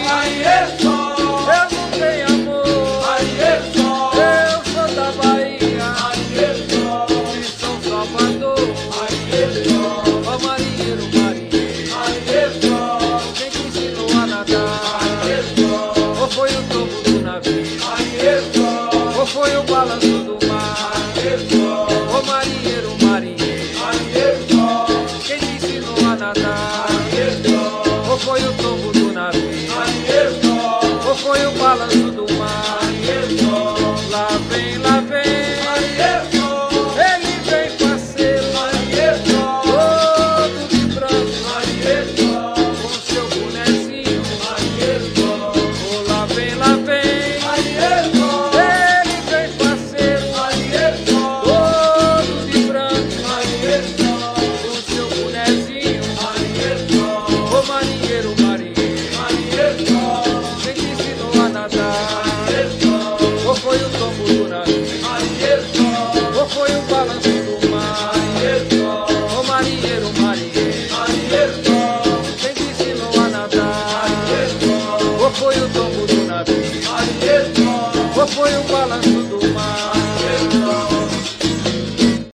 Aie, só. Eu não tenho amor. Aie, só. Eu sou da Bahia, Aie, só. de São Salvador. Aie, só. Ó marinheiro, marinheiro, Aie, só. quem te ensinou a nadar? Aie, só. Ou foi o tombo do navio? Aie, só. Ou foi o balanço do mar? Aie, só. Ô marinheiro, marinheiro, Aie, só. quem te ensinou a nadar? Aie, só. Ou foi o tombo do navio? Aie, só. Ou foi o balanço do mar? Aie, só. Lá vem, Aie, só. ele vem parceiro, Aie, só. todo de branco, Aie, só. com seu bonezinho. Aie, só. Oh, lá vem, Aie, só. ele vem parceiro, Aie, só. todo de branco, Aie, só. com seu bonezinho. Aie, só. Ô marinheiro, marinheiro, Aie, só. quem te ensinou a nadar? Aie, só. Ou foi o tombo do navio? Aie, só. Ou foi o balanço do mar? Aie, só. Ô marinheiro, marinheiro, Aie, só. quem te ensinou a nadar? Aie, só. Ou foi o tombo do navio? Aie, só. Ou foi o balanço do